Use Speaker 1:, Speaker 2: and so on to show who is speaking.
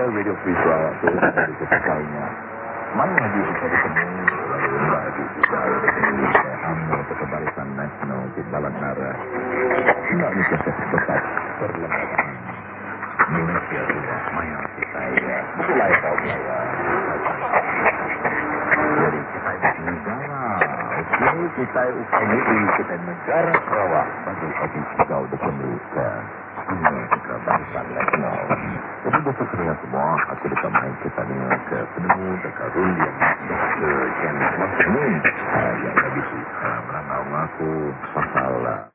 Speaker 1: video visual itu dari kesalnya. Mana lagi kita ketemu lalu bagi kita ini UMNO Kebangsaan Nasional di Balanara. Tidak bisa tetap perlembagaan Indonesia sudah maya kita ya. Mulai tahun ya. Jadi kita negara, oke kita UKMI kita negara Sarawak bagi ofis jauh di pemerintah. Kebangsaan Nasional. Jadi besok kena semua aku dekat main kita ni ke penemu dekat room yang ke channel ini yang lebih berangau aku pasal